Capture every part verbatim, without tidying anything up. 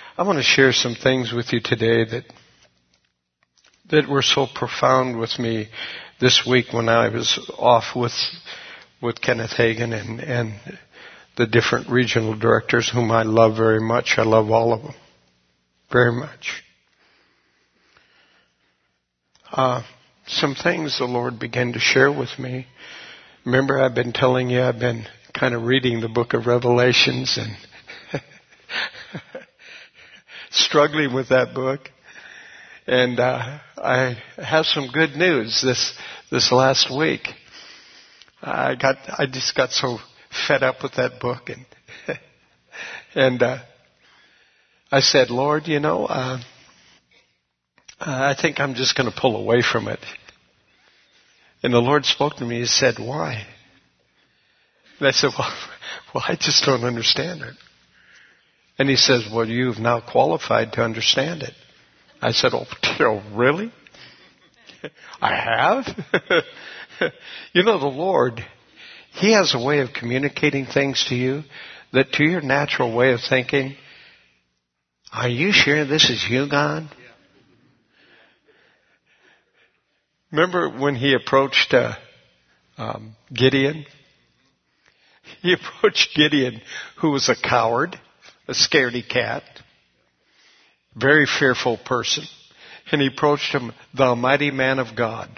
I want to share some things with you today that that were so profound with me this week when I was off with with Kenneth Hagin and, and the different regional directors whom I love very much. I love all of them very much. Uh, some things the Lord began to share with me. Remember, I've been telling you I've been kind of reading the book of Revelations and struggling with that book. And uh, I have some good news this this last week. I got I just got so fed up with that book, and and uh, I said, Lord, you know, uh, I think I'm just going to pull away from it. And the Lord spoke to me. He said, why? And I said, well, well, I just don't understand it. And he says, well, you've now qualified to understand it. I said, oh, oh really? I have? You know, the Lord, He has a way of communicating things to you that to your natural way of thinking, are you sure this is you, God? Remember when He approached uh, um, Gideon? He approached Gideon, who was a coward, a scaredy cat, very fearful person. And he approached him, the mighty man of God.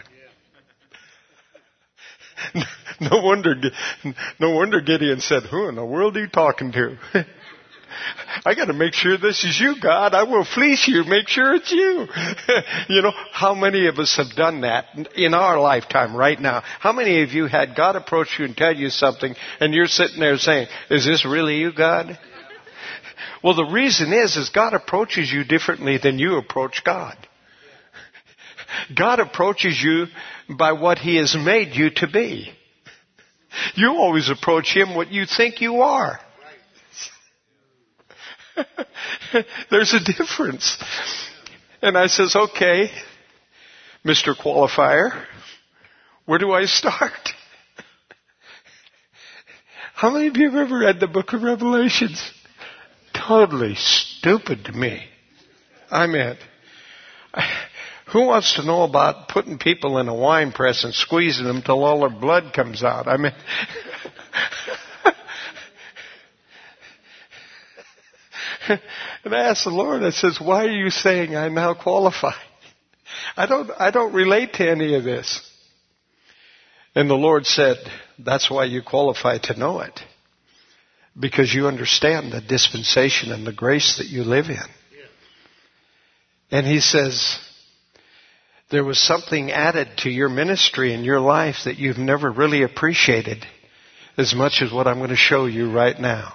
No wonder, no wonder Gideon said, who in the world are you talking to? I got to make sure this is you, God. I will fleece you. Make sure it's you. You know, how many of us have done that in our lifetime right now? How many of you had God approach you and tell you something and you're sitting there saying, is this really you, God? Well, the reason is, is God approaches you differently than you approach God. God approaches you by what He has made you to be. You always approach Him what you think you are. There's a difference. And I says, okay, Mister Qualifier, where do I start? How many of you have ever read the book of Revelations? Totally stupid to me. I mean, who wants to know about putting people in a wine press and squeezing them till all their blood comes out? I mean, and I asked the Lord, I says, why are you saying I now qualify? I don't, I don't relate to any of this. And the Lord said, that's why you qualify to know it. Because you understand the dispensation and the grace that you live in. And He says, there was something added to your ministry and your life that you've never really appreciated as much as what I'm going to show you right now.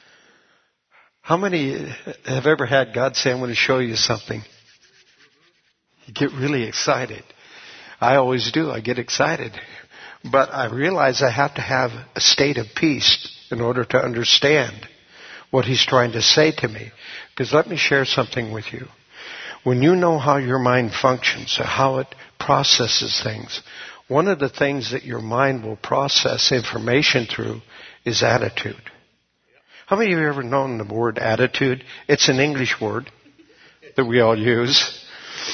How many have ever had God say, I'm going to show you something? You get really excited. I always do. I get excited. But I realize I have to have a state of peace in order to understand what He's trying to say to me. Because let me share something with you. When you know how your mind functions, or how it processes things, one of the things that your mind will process information through is attitude. How many of you have ever known the word attitude? It's an English word that we all use.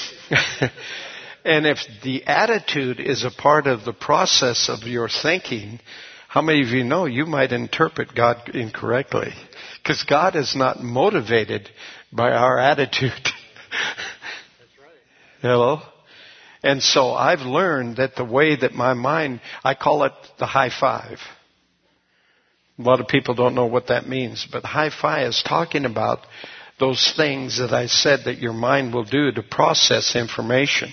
And if the attitude is a part of the process of your thinking, how many of you know you might interpret God incorrectly? Because God is not motivated by our attitude. That's right. Hello? And so I've learned that the way that my mind, I call it the high five. A lot of people don't know what that means, but high five is talking about those things that I said that your mind will do to process information.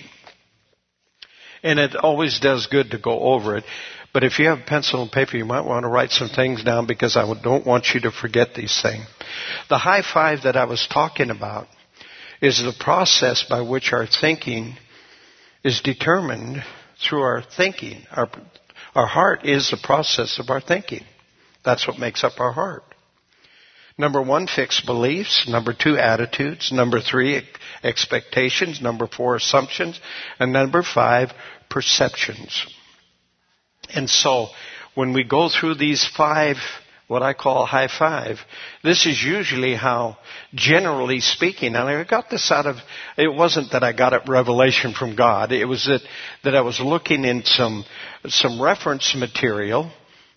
And it always does good to go over it. But if you have pencil and paper, you might want to write some things down because I don't want you to forget these things. The high five that I was talking about is the process by which our thinking is determined through our thinking. Our, our heart is the process of our thinking. That's what makes up our heart. Number one, fixed beliefs. Number two, attitudes. Number three, expectations. Number four, assumptions. And number five, perceptions. And so when we go through these five what I call high five. This is usually how, generally speaking, and I got this out of, it wasn't that I got it revelation from God. It was that, that I was looking in some, some reference material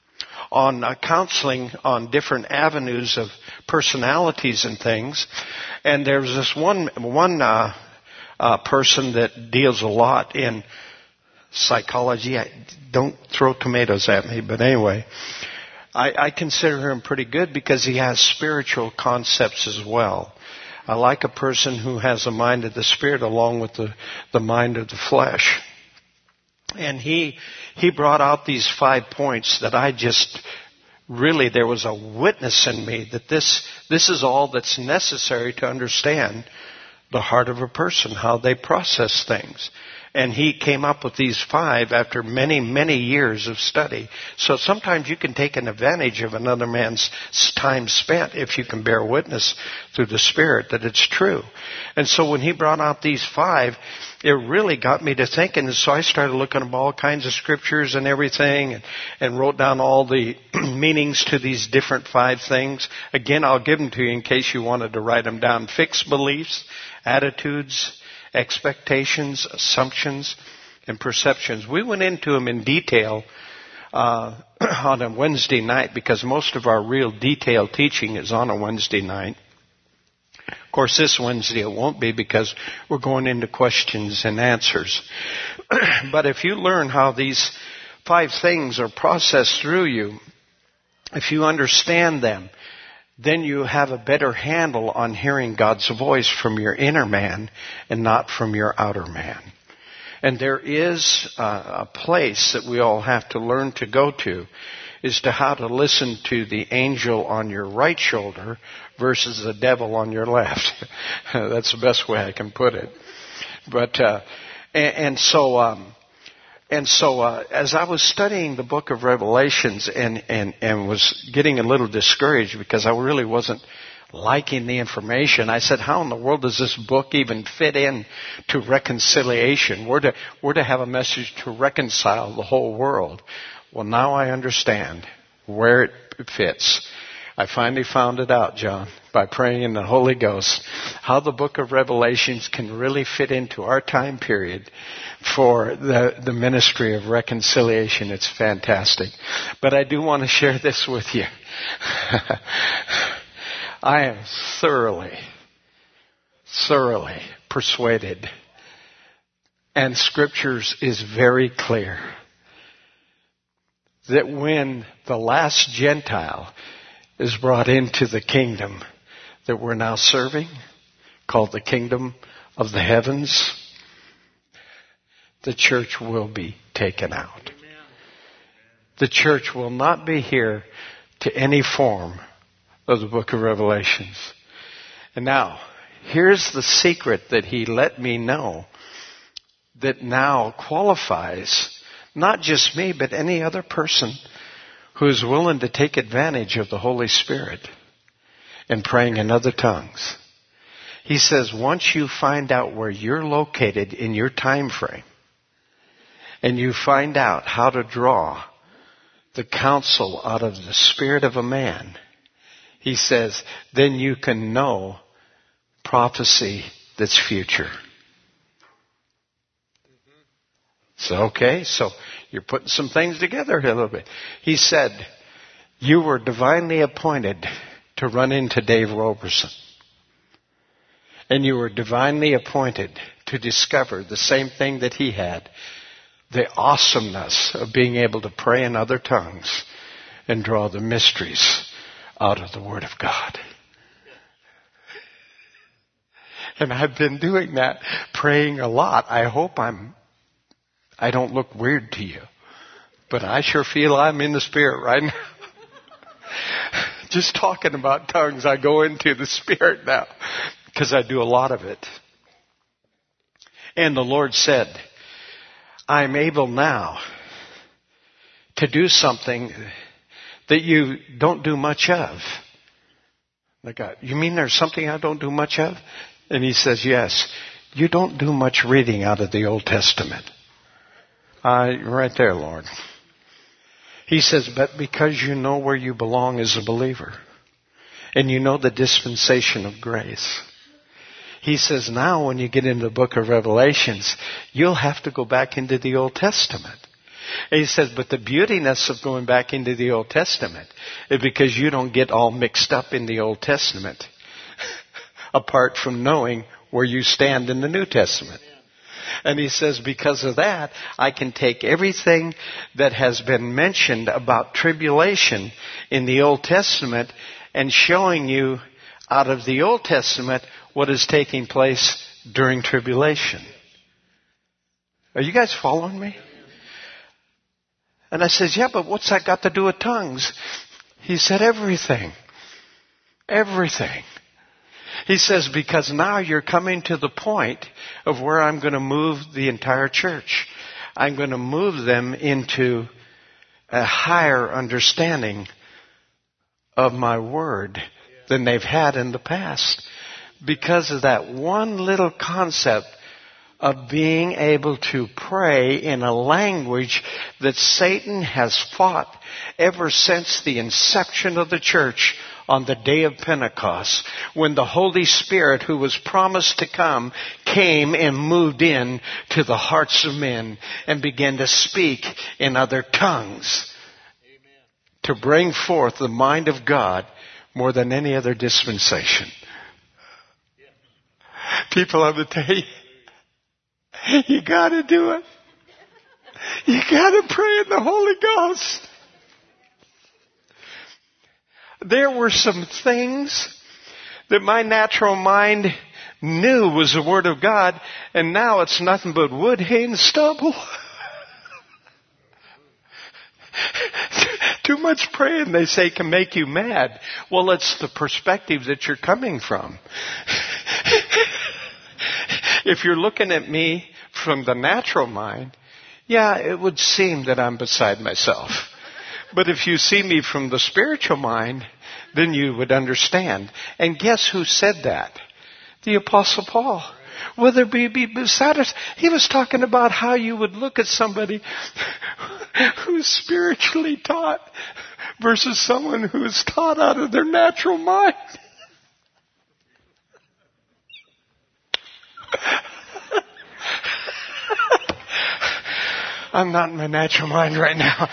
on uh, counseling on different avenues of personalities and things. And there was this one, one, uh, uh, person that deals a lot in psychology. I, don't throw tomatoes at me, but anyway, I, I consider him pretty good because he has spiritual concepts as well. I like a person who has the mind of the Spirit along with the, the mind of the flesh. And he, he brought out these five points that I just, really, there was a witness in me that this, this is all that's necessary to understand the heart of a person, how they process things. And he came up with these five after many, many years of study. So sometimes you can take an advantage of another man's time spent if you can bear witness through the Spirit that it's true. And so when he brought out these five, it really got me to thinking. And so I started looking up all kinds of scriptures and everything and, and wrote down all the meanings to these different five things. Again, I'll give them to you in case you wanted to write them down. Fixed beliefs, attitudes, expectations, assumptions, and perceptions. We went into them in detail uh, on a Wednesday night because most of our real detailed teaching is on a Wednesday night. Of course, this Wednesday it won't be because we're going into questions and answers. But if you learn how these five things are processed through you, if you understand them, then you have a better handle on hearing God's voice from your inner man and not from your outer man. And there is a place that we all have to learn to go to, is to how to listen to the angel on your right shoulder versus the devil on your left. That's the best way I can put it. But uh, and, and so. Um, And so, uh, as I was studying the book of Revelations and, and, and was getting a little discouraged because I really wasn't liking the information, I said, how in the world does this book even fit in to reconciliation? We're to, we're to have a message to reconcile the whole world. Well, now I understand where it fits. I finally found it out, John, by praying in the Holy Ghost, how the book of Revelations can really fit into our time period for the, the ministry of reconciliation. It's fantastic. But I do want to share this with you. I am thoroughly, thoroughly persuaded, and Scriptures is very clear, that when the last Gentile is brought into the kingdom that we're now serving, called the kingdom of the heavens, the church will be taken out. Amen. The church will not be here to any form of the book of Revelations. And now, here's the secret that he let me know that now qualifies not just me, but any other person who is willing to take advantage of the Holy Spirit and praying in other tongues. He says, once you find out where you're located in your time frame, and you find out how to draw the counsel out of the spirit of a man, he says, then you can know prophecy that's future. So, okay, so you're putting some things together a little bit. He said, you were divinely appointed to run into Dave Roberson. And you were divinely appointed to discover the same thing that he had, the awesomeness of being able to pray in other tongues and draw the mysteries out of the Word of God. And I've been doing that, praying a lot. I hope I'm, I don't look weird to you. But I sure feel I'm in the Spirit right now. Just talking about tongues, I go into the Spirit now because I do a lot of it. And the Lord said, I'm able now to do something that you don't do much of. Like, you mean there's something I don't do much of? And he says, yes, you don't do much reading out of the Old Testament. Uh, right there, Lord. He says, but because you know where you belong as a believer, and you know the dispensation of grace, he says, now when you get into the book of Revelations, you'll have to go back into the Old Testament. And he says, but the beautiness of going back into the Old Testament is because you don't get all mixed up in the Old Testament apart from knowing where you stand in the New Testament. And he says, because of that, I can take everything that has been mentioned about tribulation in the Old Testament and showing you out of the Old Testament what is taking place during tribulation. Are you guys following me? And I says, yeah, but what's that got to do with tongues? He said, everything. Everything. He says, because now you're coming to the point of where I'm going to move the entire church. I'm going to move them into a higher understanding of my word than they've had in the past. Because of that one little concept of being able to pray in a language that Satan has fought ever since the inception of the church on the day of Pentecost, when the Holy Spirit, who was promised to come, came and moved in to the hearts of men and began to speak in other tongues. Amen. To bring forth the mind of God more than any other dispensation. Yeah. People have to tell you, you got to do it. You got to pray in the Holy Ghost. There were some things that my natural mind knew was the Word of God, and now it's nothing but wood, hay, and stubble. Too much praying, they say, can make you mad. Well, it's the perspective that you're coming from. If you're looking at me from the natural mind, yeah, it would seem that I'm beside myself. But if you see me from the spiritual mind, then you would understand. And guess who said that? The Apostle Paul. Whether we be beside us, he was talking about how you would look at somebody who's spiritually taught versus someone who is taught out of their natural mind. I'm not in my natural mind right now.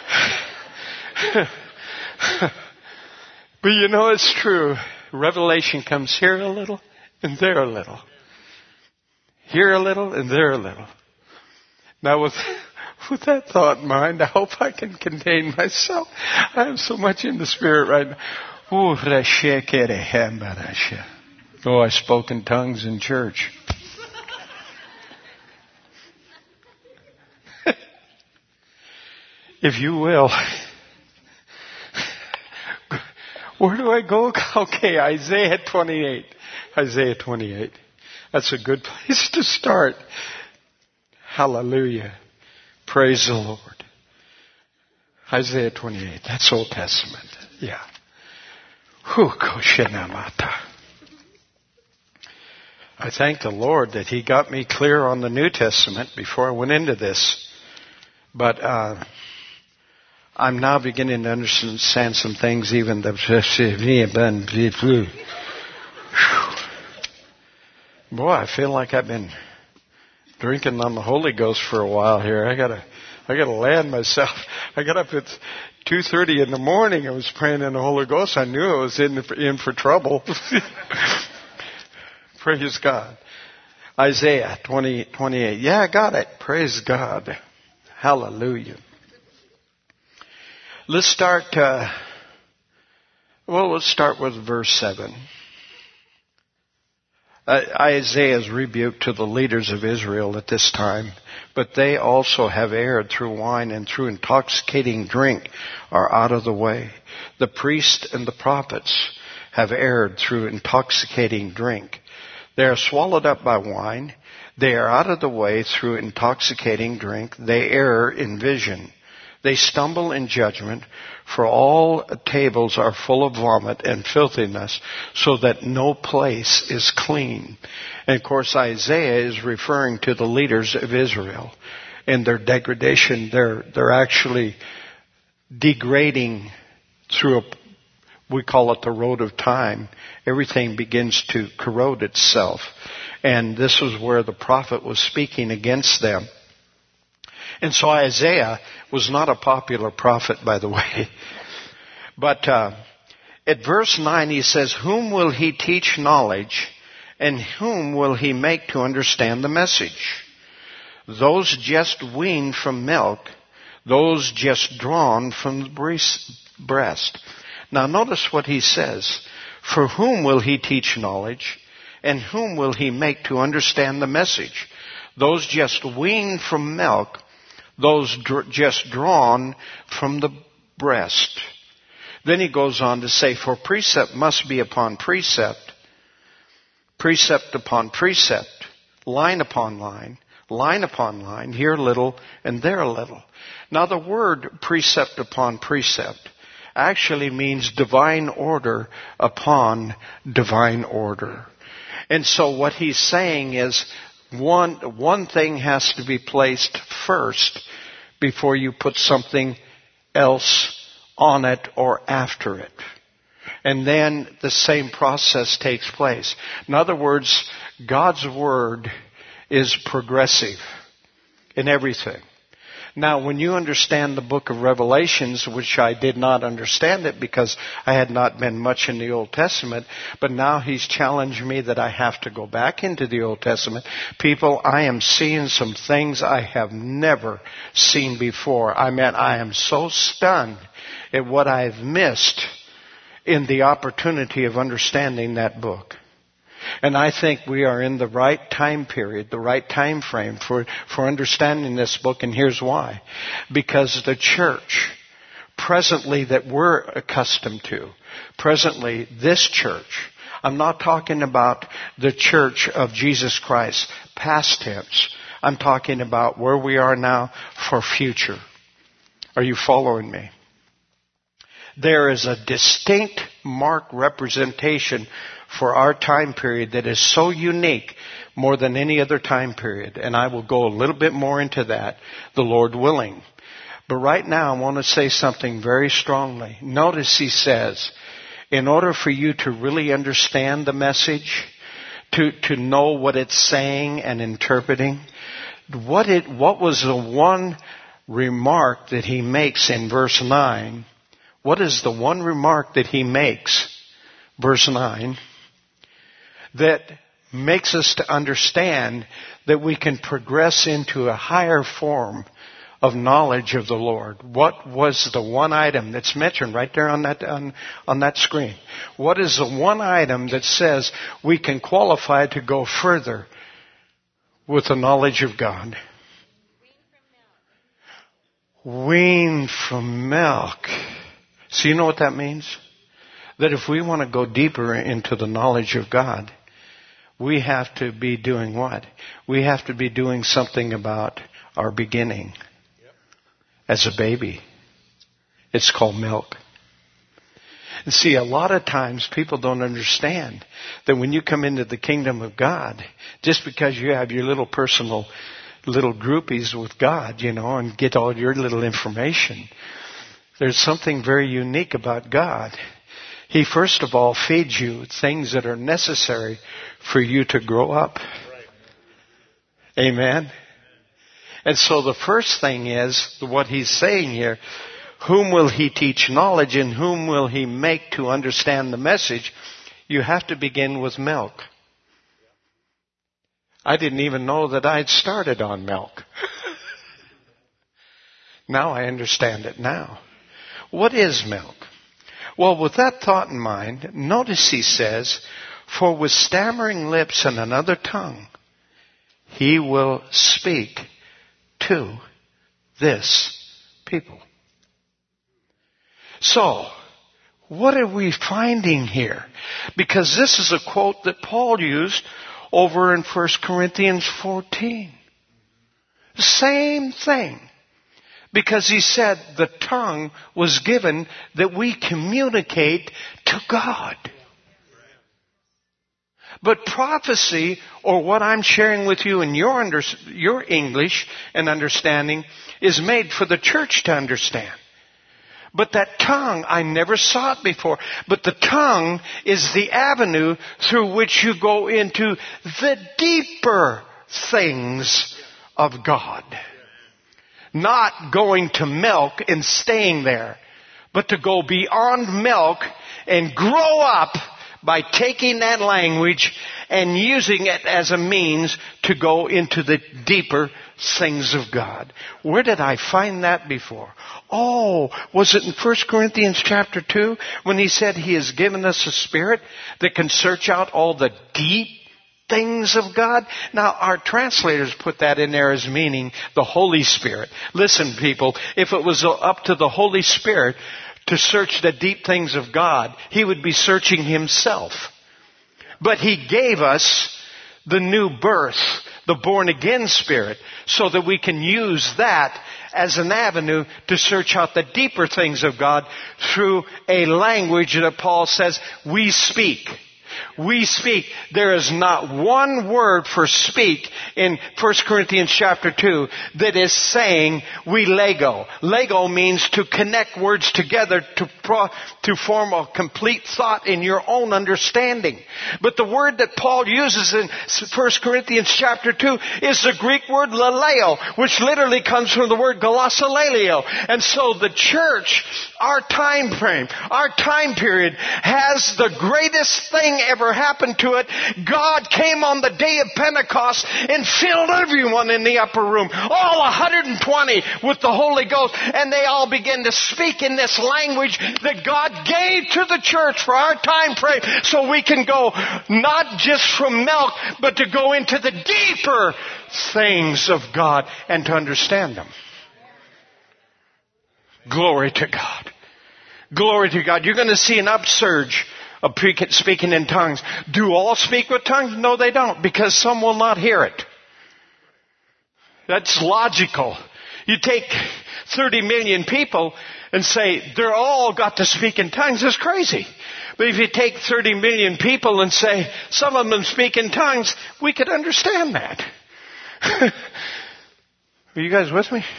But you know, it's true. Revelation comes here a little and there a little. Here a little and there a little. Now with, with that thought in mind, I hope I can contain myself. I am so much in the Spirit right now. Oh, I spoke in tongues in church. If you will. Where do I go? Okay, Isaiah twenty-eight. Isaiah twenty-eight. That's a good place to start. Hallelujah. Praise the Lord. Isaiah twenty-eight. That's Old Testament. Yeah. I thank the Lord that He got me clear on the New Testament before I went into this. But uh I'm now beginning to understand some things even that boy, I feel like I've been drinking on the Holy Ghost for a while here. I gotta, I gotta land myself. I got up at two thirty in the morning. I was praying in the Holy Ghost. I knew I was in in for trouble. Praise God. Isaiah twenty twenty-eight. Yeah, I got it. Praise God. Hallelujah. Let's start, uh, well, let's start with verse seven. Uh, Isaiah's rebuke to the leaders of Israel at this time, but they also have erred through wine and through intoxicating drink are out of the way. The priests and the prophets have erred through intoxicating drink. They are swallowed up by wine. They are out of the way through intoxicating drink. They err in vision. They stumble in judgment, for all tables are full of vomit and filthiness, so that no place is clean. And of course, Isaiah is referring to the leaders of Israel and their degradation. They're, they're actually degrading through a, we call it the road of time. Everything begins to corrode itself. And this was where the prophet was speaking against them. And so Isaiah was not a popular prophet, by the way. But uh, at verse nine he says, whom will he teach knowledge, and whom will he make to understand the message? Those just weaned from milk, those just drawn from the breast. Now notice what he says. For whom will he teach knowledge, and whom will he make to understand the message? Those just weaned from milk, those dr- just drawn from the breast. Then he goes on to say, for precept must be upon precept, precept upon precept, line upon line, line upon line, here a little and there a little. Now the word precept upon precept actually means divine order upon divine order. And so what he's saying is one, one thing has to be placed first before you put something else on it or after it. And then the same process takes place. In other words, God's Word is progressive in everything. Now, when you understand the book of Revelations, which I did not understand it because I had not been much in the Old Testament, but now he's challenged me that I have to go back into the Old Testament. People, I am seeing some things I have never seen before. I mean, I am so stunned at what I've missed in the opportunity of understanding that book. And I think we are in the right time period, the right time frame for, for understanding this book, and here's why. Because the church, presently that we're accustomed to, presently this church, I'm not talking about the church of Jesus Christ, past tense. I'm talking about where we are now for future. Are you following me? There is a distinct marked representation for our time period that is so unique more than any other time period. And I will go a little bit more into that, the Lord willing. But right now I want to say something very strongly. Notice he says, in order for you to really understand the message, to, to know what it's saying and interpreting, what it, what was the one remark that he makes in verse nine? What is the one remark that he makes, verse nine, that makes us to understand that we can progress into a higher form of knowledge of the Lord? What was the one item that's mentioned right there on that on, on that screen? What is the one item that says we can qualify to go further with the knowledge of God? Wean from milk. So you know what that means? That if we want to go deeper into the knowledge of God, we have to be doing what? We have to be doing something about our beginning. Yep. As a baby. It's called milk. And see, a lot of times people don't understand that when you come into the kingdom of God, just because you have your little personal little groupies with God, you know, and get all your little information, there's something very unique about God. He first of all feeds you things that are necessary for you to grow up. Right. Amen. And so the first thing is what he's saying here. Whom will he teach knowledge, and whom will he make to understand the message? You have to begin with milk. I didn't even know that I'd started on milk. Now I understand it now. What is milk? Well, with that thought in mind, notice he says, for with stammering lips and another tongue, he will speak to this people. So, what are we finding here? Because this is a quote that Paul used over in First Corinthians fourteen. Same thing. Because he said the tongue was given that we communicate to God. But prophecy, or what I'm sharing with you in your, under, your English and understanding, is made for the church to understand. But that tongue, I never saw it before. But the tongue is the avenue through which you go into the deeper things of God. Not going to milk and staying there, but to go beyond milk and grow up by taking that language and using it as a means to go into the deeper things of God. Where did I find that before? Oh, was it in First Corinthians chapter two when he said he has given us a spirit that can search out all the deep things of God? Now, our translators put that in there as meaning the Holy Spirit. Listen, people, if it was up to the Holy Spirit to search the deep things of God, he would be searching himself. But he gave us the new birth, the born-again spirit, so that we can use that as an avenue to search out the deeper things of God through a language that Paul says we speak. We speak. There is not one word for speak in First Corinthians chapter two that is saying we lego. Lego means to connect words together to pro, to form a complete thought in your own understanding. But the word that Paul uses in First Corinthians chapter two is the Greek word laleo, which literally comes from the word glossalaleo. And so the church, our time frame, our time period has the greatest thing ever happened to it. God came on the day of Pentecost and filled everyone in the upper room, all one hundred twenty, with the Holy Ghost, and they all began to speak in this language that God gave to the church for our time frame, so we can go not just from milk, but to go into the deeper things of God and to understand them. Glory to God. Glory to God. You're going to see an upsurge of speaking in tongues. Do all speak with tongues? No, they don't, because some will not hear it. That's logical. You take thirty million people and say they're all got to speak in tongues. That's crazy. But if you take thirty million people and say some of them speak in tongues, we could understand that. Are you guys with me?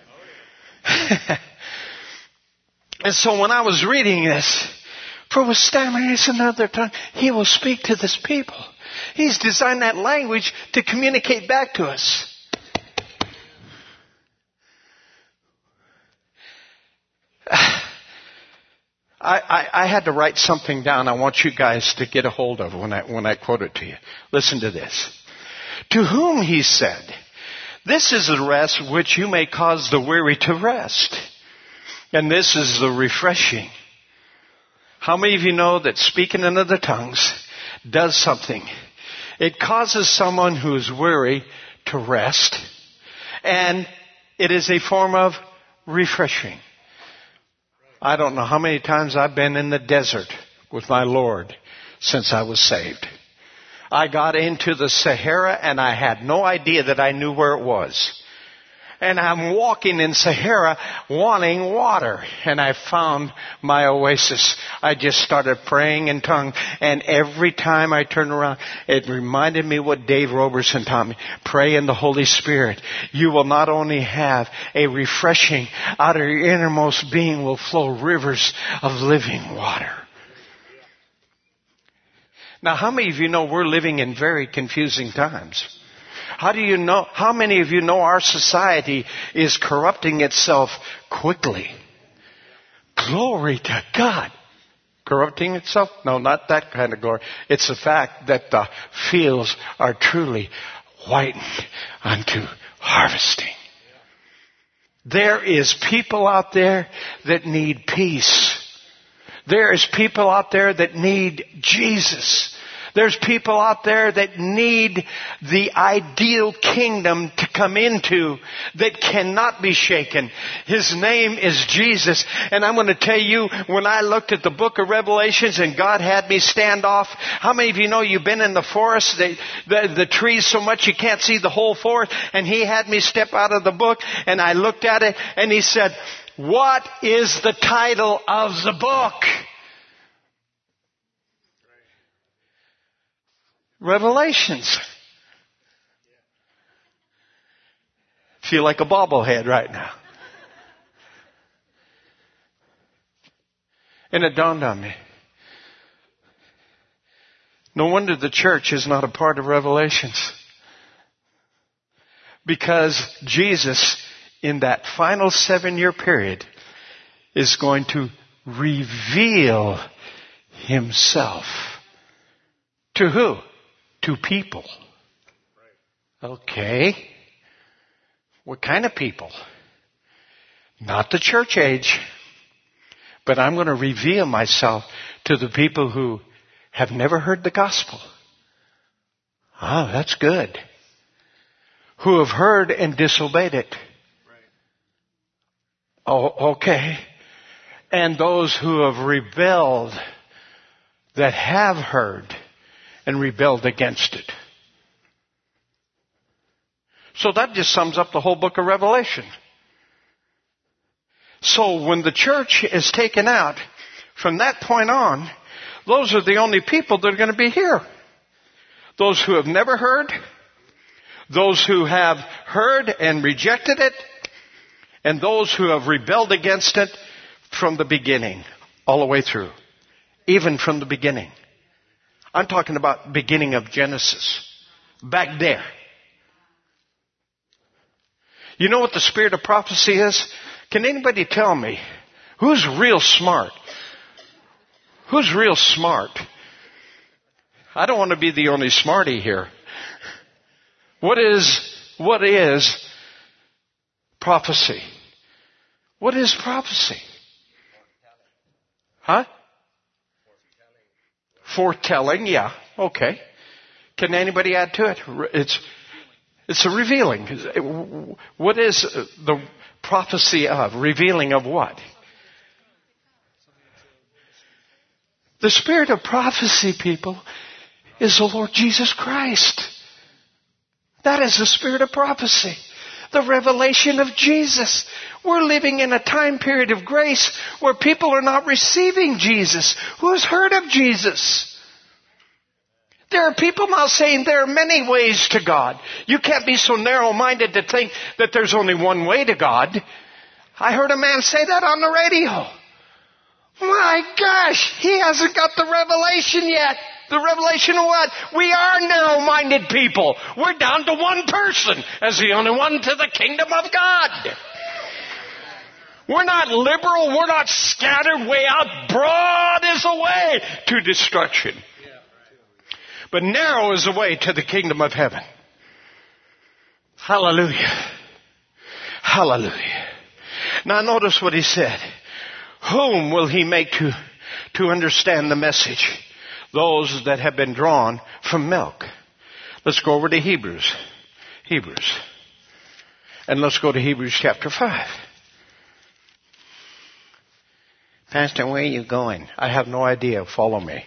And so when I was reading this, for with stammering is another tongue, he will speak to this people. He's designed that language to communicate back to us. I, I, I had to write something down I want you guys to get a hold of when I, when I quote it to you. Listen to this. To whom he said, this is the rest which you may cause the weary to rest. And this is the refreshing. How many of you know that speaking in other tongues does something? It causes someone who is weary to rest. And it is a form of refreshing. I don't know how many times I've been in the desert with my Lord since I was saved. I got into the Sahara and I had no idea that I knew where it was. And I'm walking in Sahara wanting water. And I found my oasis. I just started praying in tongues. And every time I turned around, it reminded me what Dave Roberson taught me. Pray in the Holy Spirit. You will not only have a refreshing, out of your innermost being will flow rivers of living water. Now, how many of you know we're living in very confusing times? How do you know, how many of you know our society is corrupting itself quickly? Glory to God. Corrupting itself? No, not that kind of glory. It's the fact that the fields are truly whitened unto harvesting. There is people out there that need peace. There is people out there that need Jesus. There's people out there that need the ideal kingdom to come into that cannot be shaken. His name is Jesus. And I'm going to tell you, when I looked at the book of Revelations and God had me stand off, how many of you know you've been in the forest, the, the, the trees so much you can't see the whole forest? And he had me step out of the book and I looked at it and he said, what is the title of the book? Revelations. Feel like a bobblehead right now. And it dawned on me. No wonder the church is not a part of Revelations. Because Jesus, in that final seven-year period, is going to reveal himself. To who? To people. Okay. What kind of people? Not the church age. But I'm going to reveal myself to the people who have never heard the gospel. Ah, that's good. Who have heard and disobeyed it. Oh, okay. And those who have rebelled, that have heard and rebelled against it. So that just sums up the whole book of Revelation. So when the church is taken out, from that point on, those are the only people that are going to be here. Those who have never heard, those who have heard and rejected it, and those who have rebelled against it from the beginning, all the way through. Even from the beginning. I'm talking about beginning of Genesis. Back there. You know what the spirit of prophecy is? Can anybody tell me who's real smart? Who's real smart? I don't want to be the only smarty here. What is, what is prophecy? What is prophecy? Huh? Foretelling, yeah, okay. Can anybody add to it? It's it's a revealing. What is the prophecy of? Revealing of what? The spirit of prophecy, people, is the Lord Jesus Christ. That is the spirit of prophecy. The revelation of Jesus. We're living in a time period of grace where people are not receiving Jesus. Who has heard of Jesus? There are people now saying there are many ways to God. You can't be so narrow-minded to think that there's only one way to God. I heard a man say that on the radio. My gosh, he hasn't got the revelation yet. The revelation of what? We are narrow-minded people. We're down to one person as the only one to the kingdom of God. We're not liberal. We're not scattered way out. Broad is the way to destruction. But narrow is the way to the kingdom of heaven. Hallelujah. Hallelujah. Now notice what he said. Whom will he make to, to understand the message? Those that have been drawn from milk. Let's go over to Hebrews. Hebrews. And let's go to Hebrews chapter five. Pastor, where are you going? I have no idea. Follow me.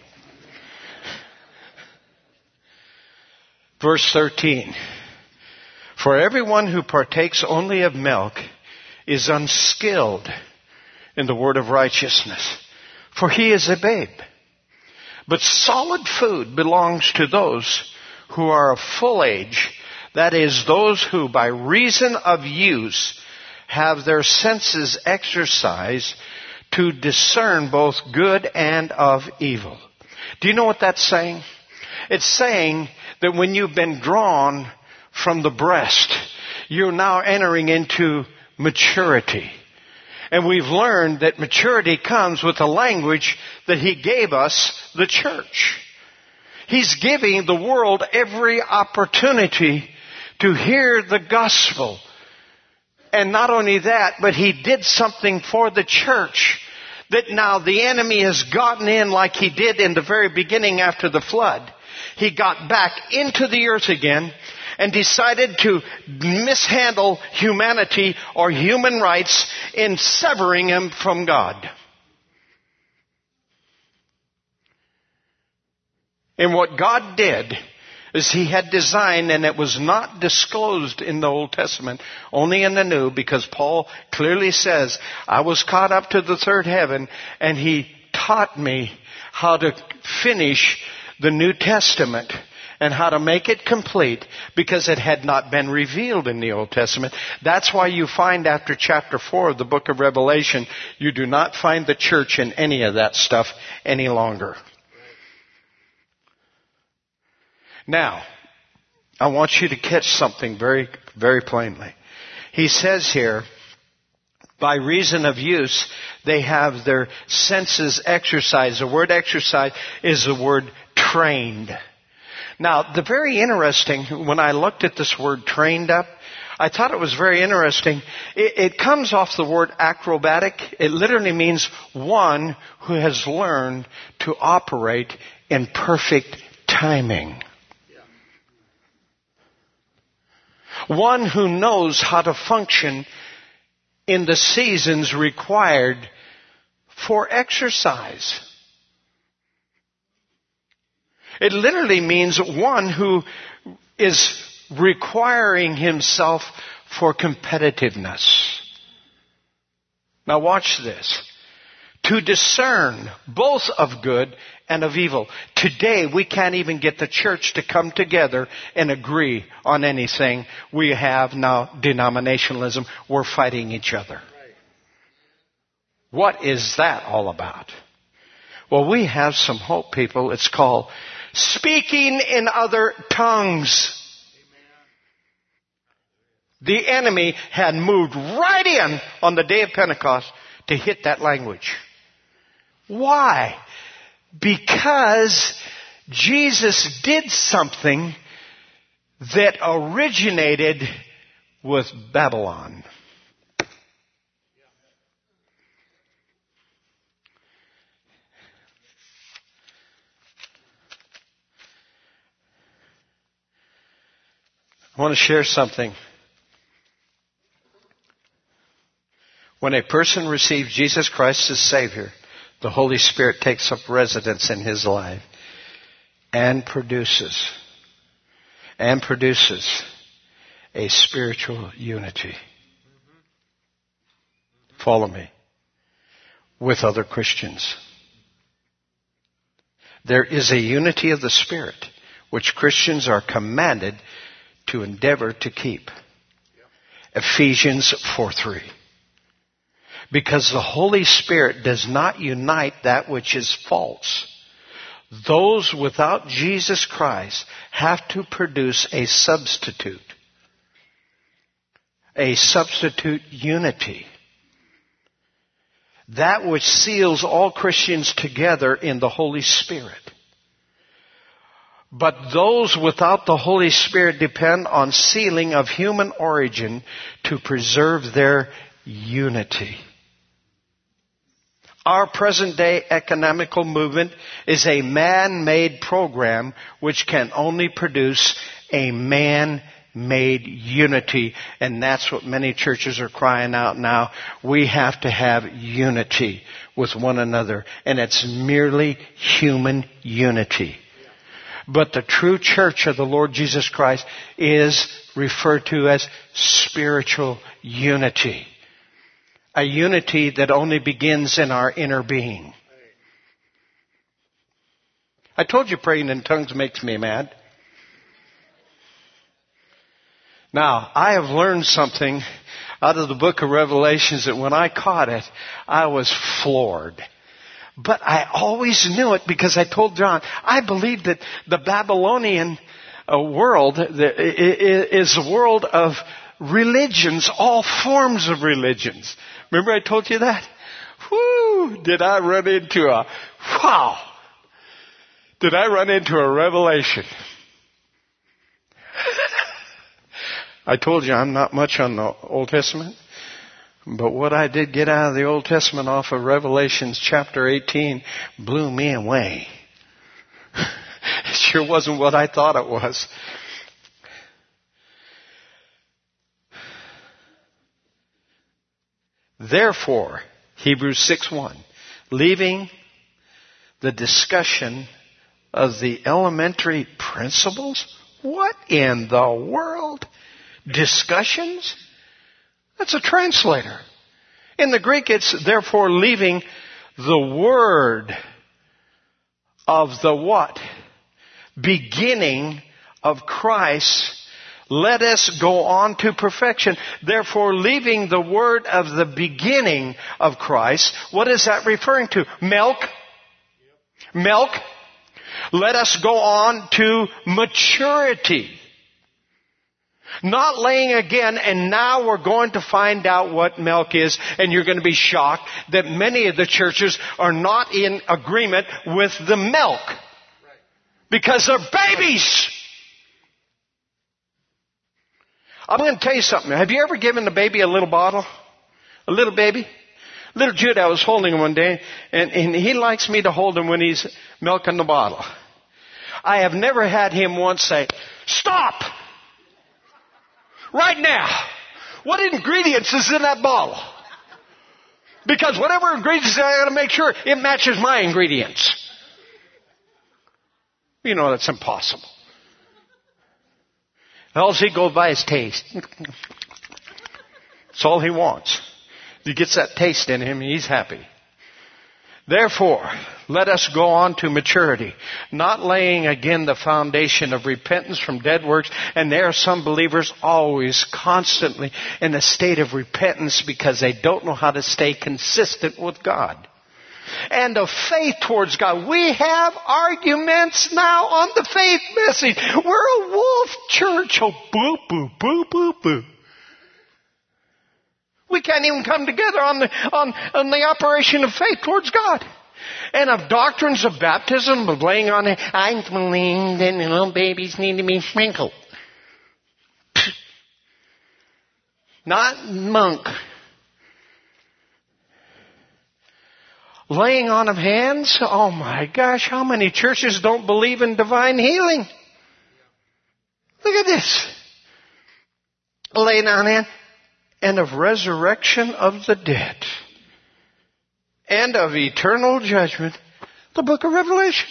Verse thirteen. For everyone who partakes only of milk is unskilled in the word of righteousness, for he is a babe. But solid food belongs to those who are of full age, that is, those who by reason of use have their senses exercised to discern both good and of evil. Do you know what that's saying? It's saying that when you've been drawn from the breast, you're now entering into maturity. And we've learned that maturity comes with the language that he gave us, the church. He's giving the world every opportunity to hear the gospel. And not only that, but he did something for the church that now the enemy has gotten in like he did in the very beginning after the flood. He got back into the earth again and decided to mishandle humanity or human rights in severing him from God. And what God did is he had designed, and it was not disclosed in the Old Testament, only in the New, because Paul clearly says, I was caught up to the third heaven, and he taught me how to finish the New Testament and how to make it complete because it had not been revealed in the Old Testament. That's why you find after chapter four of the book of Revelation, you do not find the church in any of that stuff any longer. Now, I want you to catch something very, very plainly. He says here, by reason of use, they have their senses exercised. The word exercise is the word trained. Now, the very interesting, when I looked at this word trained up, I thought it was very interesting. It, it comes off the word acrobatic. It literally means one who has learned to operate in perfect timing. One who knows how to function in the seasons required for exercise. It literally means one who is requiring himself for competitiveness. Now watch this. To discern both of good and of evil. Today we can't even get the church to come together and agree on anything. We have now denominationalism. We're fighting each other. What is that all about? Well, we have some hope, people. It's called speaking in other tongues. The enemy had moved right in on the day of Pentecost to hit that language. Why? Because Jesus did something that originated with Babylon. I want to share something. When a person receives Jesus Christ as Savior, the Holy Spirit takes up residence in his life and produces, and produces a spiritual unity. Follow me. With other Christians. There is a unity of the Spirit which Christians are commanded to endeavor to keep. Ephesians four three. Because the Holy Spirit does not unite that which is false. Those without Jesus Christ have to produce a substitute. A substitute unity. That which seals all Christians together in the Holy Spirit. But those without the Holy Spirit depend on sealing of human origin to preserve their unity. Our present-day economical movement is a man-made program which can only produce a man-made unity. And that's what many churches are crying out now. We have to have unity with one another. And it's merely human unity. But the true church of the Lord Jesus Christ is referred to as spiritual unity. A unity that only begins in our inner being. I told you praying in tongues makes me mad. Now, I have learned something out of the book of Revelations that when I caught it, I was floored. But I always knew it because I told John, I believe that the Babylonian world is a world of religions, all forms of religions. Remember I told you that? Whoo! Did I run into a, wow! Did I run into a revelation? I told you I'm not much on the Old Testament. But what I did get out of the Old Testament off of Revelations chapter eighteen blew me away. It sure wasn't what I thought it was. Therefore, Hebrews six one, leaving the discussion of the elementary principles? What in the world? Discussions? That's a translator. In the Greek, it's therefore leaving the word of the what? Beginning of Christ, let us go on to perfection. Therefore, leaving the word of the beginning of Christ, what is that referring to? Milk? Milk? Let us go on to maturity. Not laying again, and now we're going to find out what milk is, and you're going to be shocked that many of the churches are not in agreement with the milk. Because they're babies! I'm going to tell you something. Have you ever given the baby a little bottle? A little baby? Little Jude, I was holding him one day, and, and he likes me to hold him when he's milking the bottle. I have never had him once say, "Stop! Right now! What ingredients is in that bottle?" Because whatever ingredients, I got to make sure it matches my ingredients. You know, that's impossible. All he goes by is taste. That's all he wants. If he gets that taste in him, he's happy. Therefore, let us go on to maturity, not laying again the foundation of repentance from dead works. And there are some believers always, constantly in a state of repentance because they don't know how to stay consistent with God. And of faith towards God. We have arguments now on the faith message. We're a wolf church. Oh, boo, boo, boo, boo, boo. We can't even come together on the, on, on the operation of faith towards God. And of doctrines of baptism, of laying on it, I believe that little babies need to be sprinkled. Not monk. Laying on of hands? Oh my gosh, how many churches don't believe in divine healing? Look at this. Laying on hands. And of resurrection of the dead. And of eternal judgment. The book of Revelation.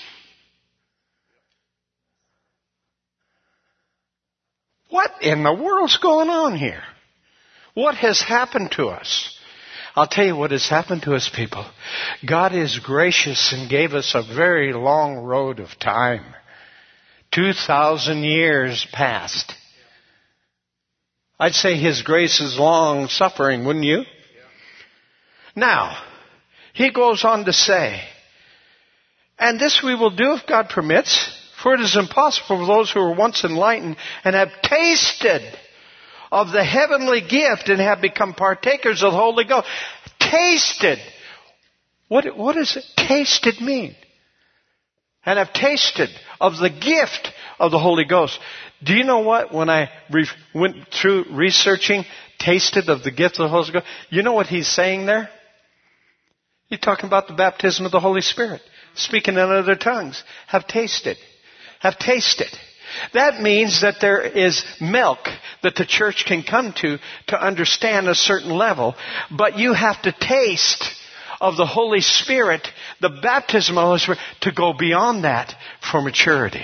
What in the world's going on here? What has happened to us? I'll tell you what has happened to us, people. God is gracious and gave us a very long road of time. Two thousand years past. I'd say His grace is long suffering, wouldn't you? Yeah. Now, He goes on to say, and this we will do if God permits, for it is impossible for those who were once enlightened and have tasted of the heavenly gift and have become partakers of the Holy Ghost. Tasted. What, what does it tasted mean? And have tasted of the gift of the Holy Ghost. Do you know what? When I re- went through researching, tasted of the gift of the Holy Ghost, you know what he's saying there? He's talking about the baptism of the Holy Spirit. Speaking in other tongues. Have tasted. Have tasted. That means that there is milk that the church can come to to understand a certain level. But you have to taste of the Holy Spirit, the baptism of the Holy Spirit, to go beyond that for maturity.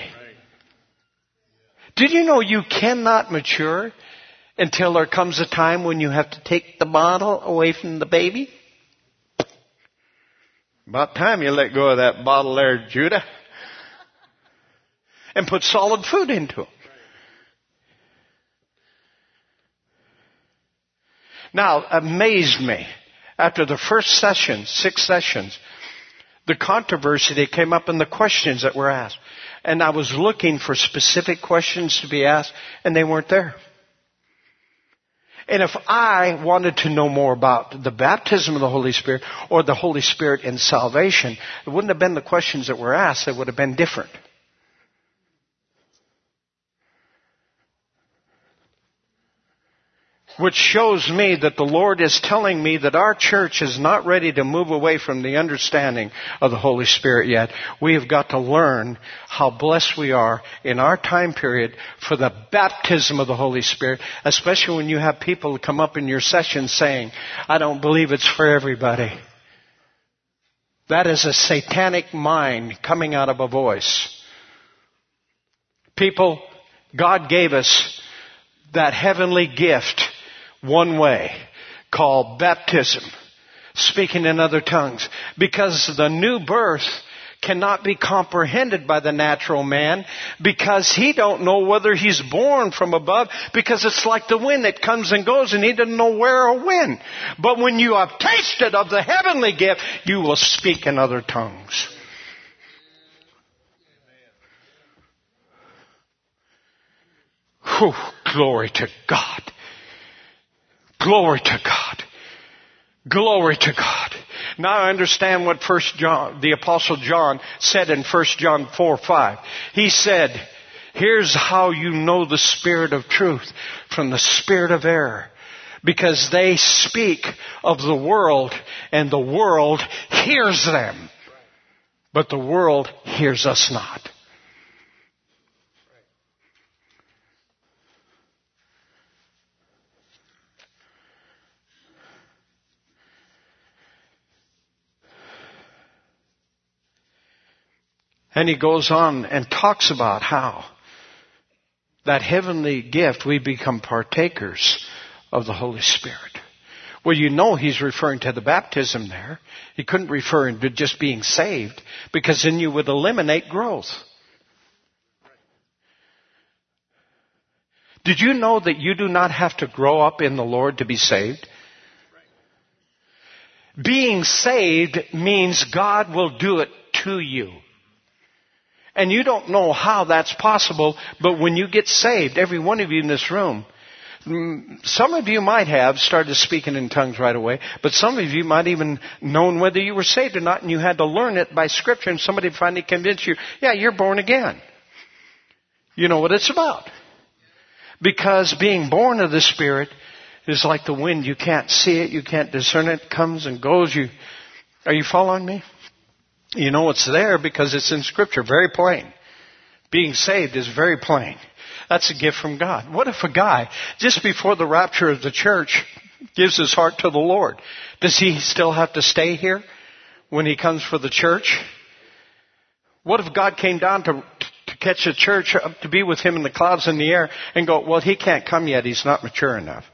Did you know you cannot mature until there comes a time when you have to take the bottle away from the baby? About time you let go of that bottle there, Judah. And put solid food into it. Now, amazed me. After the first session, six sessions, the controversy that came up and the questions that were asked. And I was looking for specific questions to be asked, and they weren't there. And if I wanted to know more about the baptism of the Holy Spirit or the Holy Spirit in salvation, it wouldn't have been the questions that were asked. They would have been different. Which shows me that the Lord is telling me that our church is not ready to move away from the understanding of the Holy Spirit yet. We have got to learn how blessed we are in our time period for the baptism of the Holy Spirit, especially when you have people come up in your session saying, I don't believe it's for everybody. That is a satanic mind coming out of a voice. People, God gave us that heavenly gift one way, called baptism, speaking in other tongues, because the new birth cannot be comprehended by the natural man because he don't know whether he's born from above, because it's like the wind that comes and goes and he doesn't know where or when. But when you have tasted of the heavenly gift, you will speak in other tongues. Whew, glory to God. Glory to God. Glory to God. Now I understand what First John, the Apostle John said in First John four five. He said, here's how you know the spirit of truth from the spirit of error. Because they speak of the world and the world hears them. But the world hears us not. And he goes on and talks about how that heavenly gift, we become partakers of the Holy Spirit. Well, you know he's referring to the baptism there. He couldn't refer to just being saved, because then you would eliminate growth. Did you know that you do not have to grow up in the Lord to be saved? Being saved means God will do it to you. And you don't know how that's possible, but when you get saved, every one of you in this room, some of you might have started speaking in tongues right away, but some of you might even known whether you were saved or not, and you had to learn it by Scripture, and somebody finally convinced you, yeah, you're born again. You know what it's about. Because being born of the Spirit is like the wind. You can't see it, you can't discern it, it comes and goes. You, are you following me? You know it's there because it's in Scripture, very plain. Being saved is very plain. That's a gift from God. What if a guy, just before the rapture of the church, gives his heart to the Lord? Does he still have to stay here when he comes for the church? What if God came down to, to catch the church up to be with him in the clouds in the air and go, well, he can't come yet, he's not mature enough?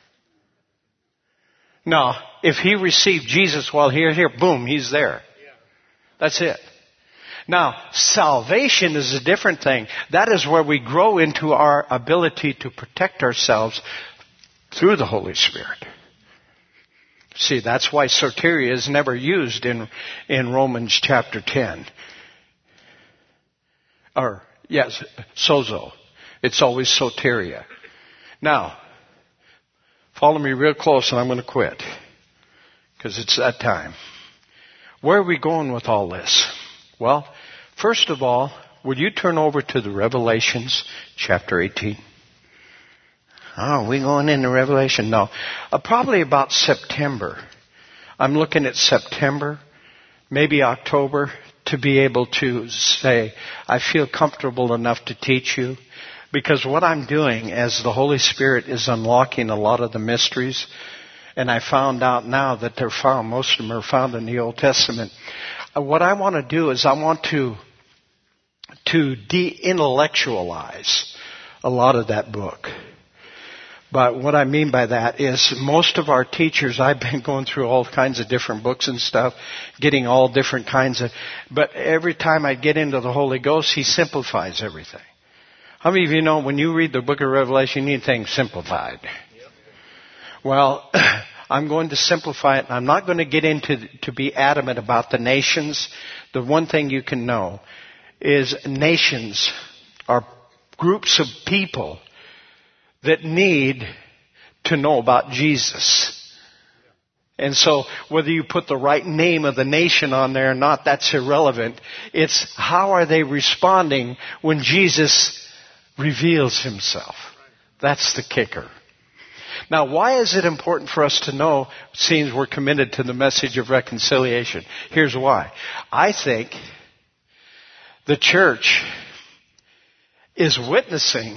No, if he received Jesus while he's here, boom, he's there. That's it. Now, salvation is a different thing. That is where we grow into our ability to protect ourselves through the Holy Spirit. See, that's why soteria is never used in, in Romans chapter ten. Or, yes, sozo. It's always soteria. Now, follow me real close and I'm going to quit. Because it's that time. Where are we going with all this? Well, first of all, would you turn over to the Revelations chapter eighteen? Oh, are we going into Revelation? No. Uh, probably about September. I'm looking at September, maybe October, to be able to say, I feel comfortable enough to teach you. Because what I'm doing as the Holy Spirit is unlocking a lot of the mysteries. And I found out now that they're found, most of them are found in the Old Testament. Uh, what I want to do is I want to, to de-intellectualize a lot of that book. But what I mean by that is most of our teachers, I've been going through all kinds of different books and stuff, getting all different kinds of, but every time I get into the Holy Ghost, He simplifies everything. How many of you know when you read the book of Revelation, you need things simplified? Well, I'm going to simplify it. I'm not going to get into to be adamant about the nations. The one thing you can know is nations are groups of people that need to know about Jesus. And so whether you put the right name of the nation on there or not, that's irrelevant. It's how are they responding when Jesus reveals Himself. That's the kicker. Now, why is it important for us to know, seeing we're committed to the message of reconciliation? Here's why. I think the church is witnessing,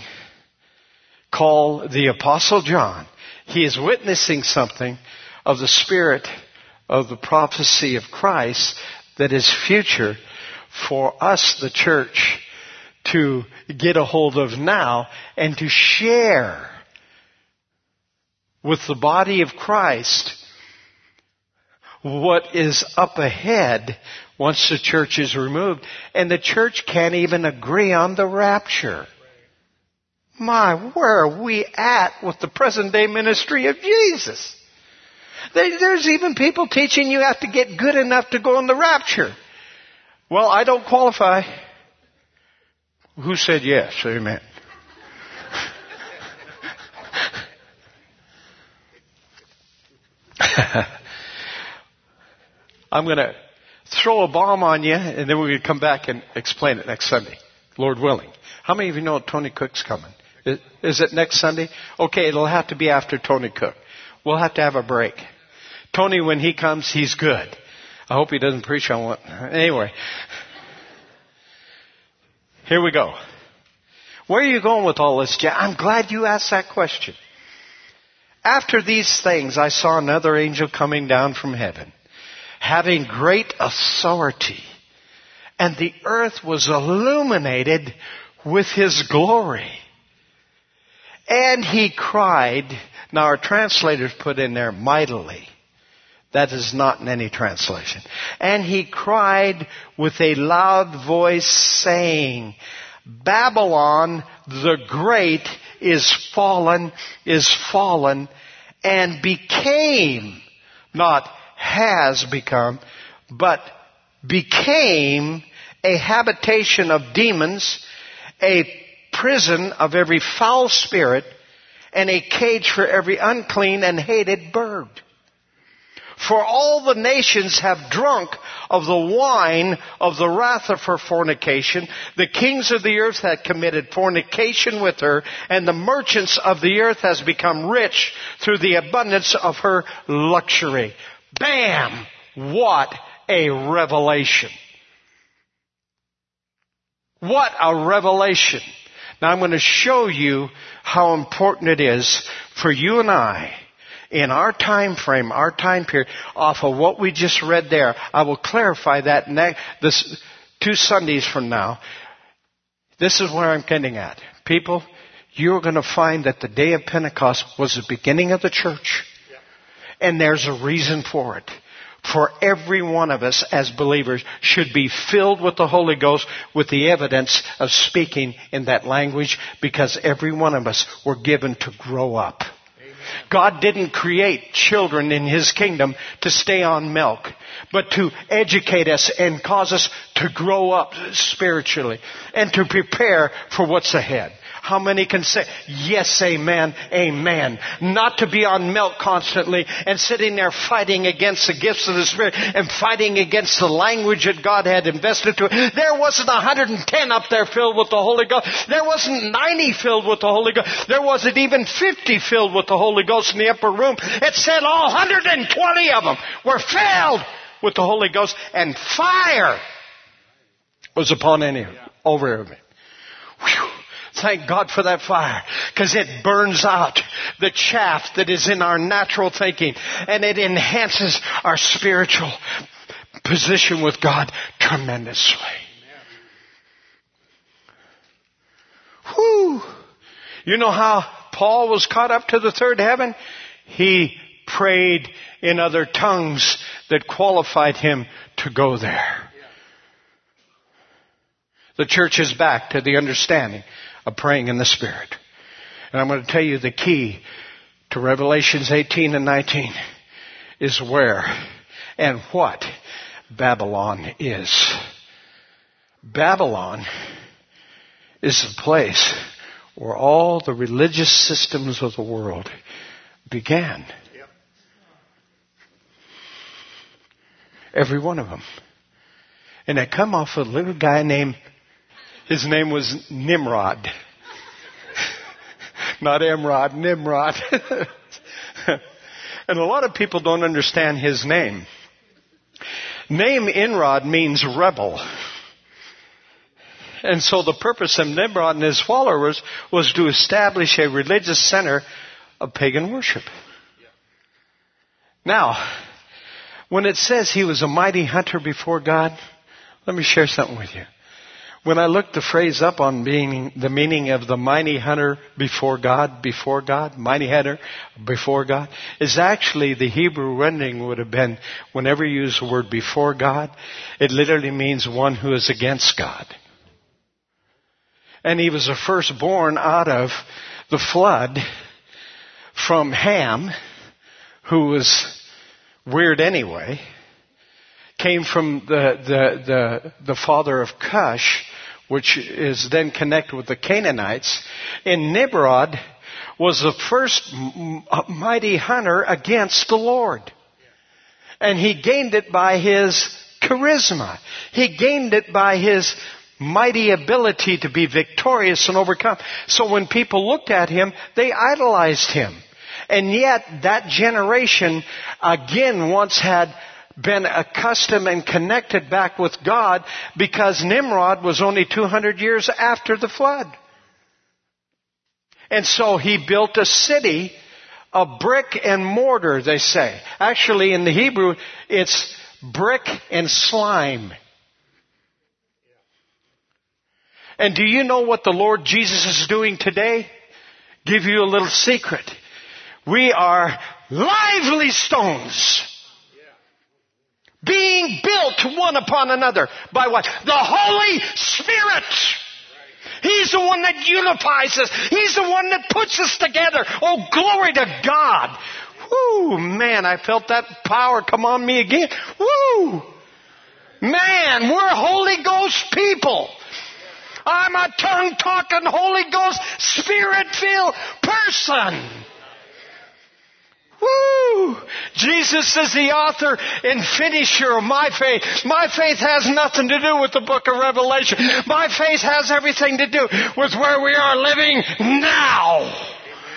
call the Apostle John. He is witnessing something of the spirit of the prophecy of Christ that is future for us, the church, to get a hold of now and to share with the body of Christ what is up ahead once the church is removed. And the church can't even agree on the rapture. My, where are we at with the present day ministry of Jesus? There's even people teaching you have to get good enough to go in the rapture. Well, I don't qualify. Who said yes? Amen. I'm going to throw a bomb on you, and then we're going to come back and explain it next Sunday, Lord willing. How many of you know Tony Cook's coming? Is, is it next Sunday? Okay, it'll have to be after Tony Cook. We'll have to have a break. Tony, when he comes, he's good. I hope he doesn't preach on what. Anyway. Here we go. Where are you going with all this, Jack? I'm glad you asked that question. After these things, I saw another angel coming down from heaven, having great authority, and the earth was illuminated with his glory. And he cried, now our translators put in there mightily. That is not in any translation. And he cried with a loud voice saying, Babylon the Great is fallen, is fallen, and became, not has become, but became a habitation of demons, a prison of every foul spirit, and a cage for every unclean and hated bird. For all the nations have drunk of the wine of the wrath of her fornication. The kings of the earth have committed fornication with her, and the merchants of the earth has become rich through the abundance of her luxury. Bam! What a revelation. What a revelation. Now I'm going to show you how important it is for you and I, in our time frame, our time period, off of what we just read there. I will clarify that next, this two Sundays from now. This is where I'm getting at. People, you're going to find that the day of Pentecost was the beginning of the church. And there's a reason for it. For every one of us as believers should be filled with the Holy Ghost with the evidence of speaking in that language, because every one of us were given to grow up. God didn't create children in His kingdom to stay on milk, but to educate us and cause us to grow up spiritually and to prepare for what's ahead. How many can say, yes, amen, amen? Not to be on milk constantly and sitting there fighting against the gifts of the Spirit and fighting against the language that God had invested to it. There wasn't one hundred ten up there filled with the Holy Ghost. There wasn't ninety filled with the Holy Ghost. There wasn't even fifty filled with the Holy Ghost in the upper room. It said all one hundred twenty of them were filled with the Holy Ghost, and fire was upon any over everything. Whew. Thank God for that fire, because it burns out the chaff that is in our natural thinking, and it enhances our spiritual position with God tremendously. Whew. You know how Paul was caught up to the third heaven? He prayed in other tongues that qualified him to go there. The church is back to the understanding of praying in the Spirit. And I'm going to tell you the key to Revelations eighteen and nineteen is where and what Babylon is. Babylon is the place where all the religious systems of the world began. Yep. Every one of them. And they come off of a little guy named, his name was Nimrod. Not Emrod, Nimrod. And a lot of people don't understand his name. Name Nimrod means rebel. And so the purpose of Nimrod and his followers was to establish a religious center of pagan worship. Now, when it says he was a mighty hunter before God, let me share something with you. When I looked the phrase up on being the meaning of the mighty hunter before God, before God, mighty hunter before God, is actually the Hebrew rendering would have been, whenever you use the word before God, it literally means one who is against God. And he was the firstborn out of the flood from Ham, who was weird anyway, came from the, the, the, the father of Cush, which is then connected with the Canaanites. And Nimrod was the first mighty hunter against the Lord. And he gained it by his charisma. He gained it by his mighty ability to be victorious and overcome. So when people looked at him, they idolized him. And yet that generation again once had been accustomed and connected back with God because Nimrod was only two hundred years after the flood. And so he built a city of brick and mortar, they say. Actually, in the Hebrew, it's brick and slime. And do you know what the Lord Jesus is doing today? Give you a little secret. We are lively stones. Being built one upon another. By what? The Holy Spirit. He's the one that unifies us. He's the one that puts us together. Oh, glory to God. Woo, man, I felt that power come on me again. Woo. Man, we're Holy Ghost people. I'm a tongue-talking Holy Ghost, Spirit-filled person. Woo! Jesus is the author and finisher of my faith. My faith has nothing to do with the book of Revelation. My faith has everything to do with where we are living now.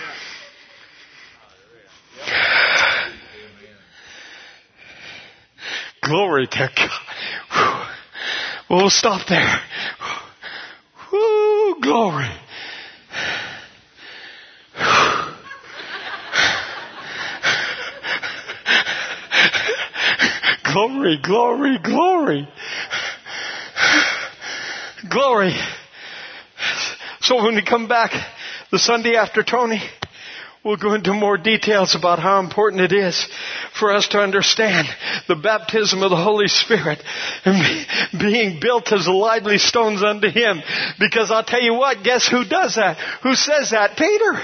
Glory to God. We'll stop there. Woo! Glory. Glory, glory, glory. Glory. So when we come back the Sunday after Tony, we'll go into more details about how important it is for us to understand the baptism of the Holy Spirit and be, being built as lively stones unto Him. Because I'll tell you what, guess who does that? Who says that? Peter.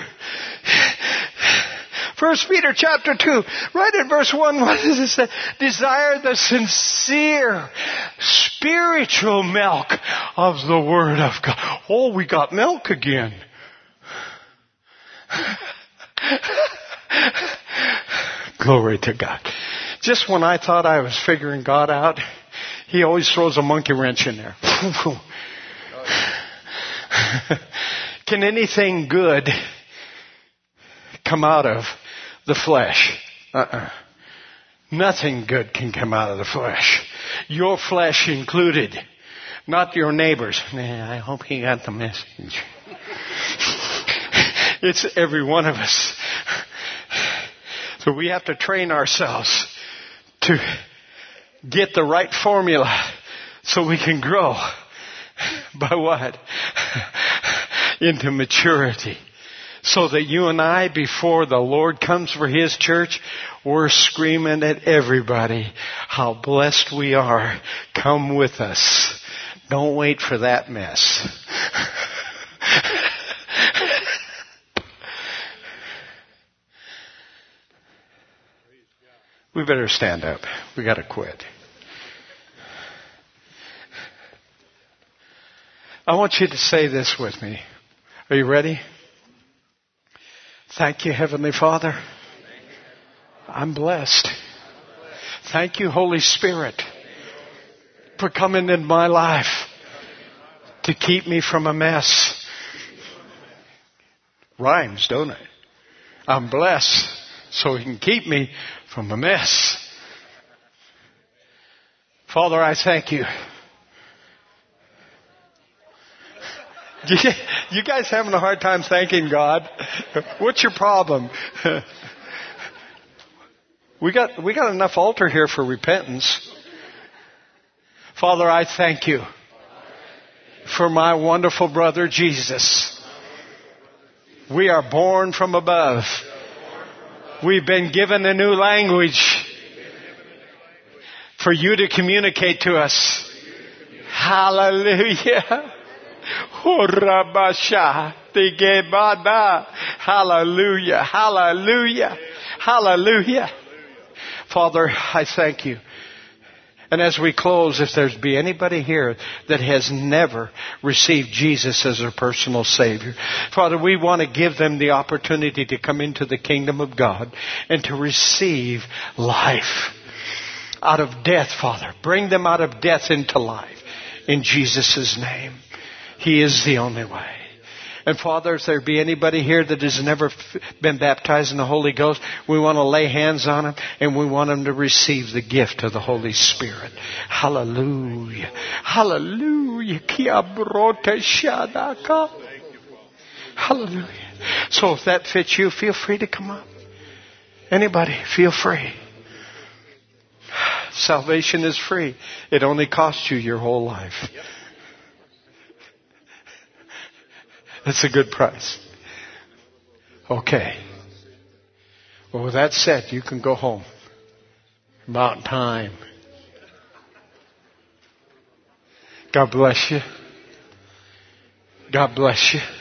First Peter chapter two, right in verse one, what does it say? Desire the sincere spiritual milk of the Word of God. Oh, we got milk again. Glory to God. Just when I thought I was figuring God out, He always throws a monkey wrench in there. Can anything good come out of the flesh? Uh-uh. Nothing good can come out of the flesh. Your flesh included. Not your neighbor's. Nah, I hope he got the message. It's every one of us. So we have to train ourselves to get the right formula so we can grow. By what? Into maturity. So that you and I, before the Lord comes for His church, we're screaming at everybody how blessed we are. Come with us. Don't wait for that mess. We better stand up. We got to quit. I want you to say this with me. Are you ready? Thank you, Heavenly Father. I'm blessed. Thank you, Holy Spirit, for coming in my life to keep me from a mess. Rhymes, don't it? I'm blessed so He can keep me from a mess. Father, I thank you. You guys having a hard time thanking God? What's your problem? We got, we got enough altar here for repentance. Father, I thank you for my wonderful brother Jesus. We are born from above. We've been given a new language for you to communicate to us. Hallelujah. Hallelujah. Hallelujah. Hallelujah. Father, I thank you. And as we close, if there's be anybody here that has never received Jesus as their personal Savior, Father, we want to give them the opportunity to come into the kingdom of God and to receive life out of death, Father. Bring them out of death into life in Jesus' name. He is the only way. And Father, if there be anybody here that has never been baptized in the Holy Ghost, we want to lay hands on them and we want them to receive the gift of the Holy Spirit. Hallelujah. Hallelujah. Hallelujah. So if that fits you, feel free to come up. Anybody, feel free. Salvation is free. It only costs you your whole life. That's a good price. Okay. Well, with that said, you can go home. About time. God bless you. God bless you.